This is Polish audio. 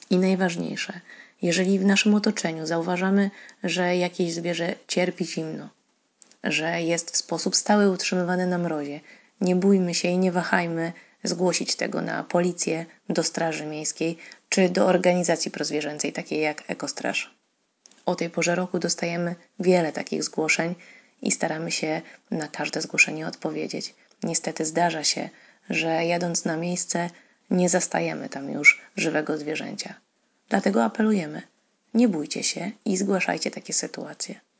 I najważniejsze, jeżeli w naszym otoczeniu zauważamy, że jakieś zwierzę cierpi zimno, że jest w sposób stały utrzymywane na mrozie, nie bójmy się i nie wahajmy zgłosić tego na policję, do straży miejskiej czy do organizacji prozwierzęcej, takiej jak Ekostraż. O tej porze roku dostajemy wiele takich zgłoszeń i staramy się na każde zgłoszenie odpowiedzieć. Niestety zdarza się, że jadąc na miejsce nie zastajemy tam już żywego zwierzęcia. Dlatego apelujemy, nie bójcie się i zgłaszajcie takie sytuacje.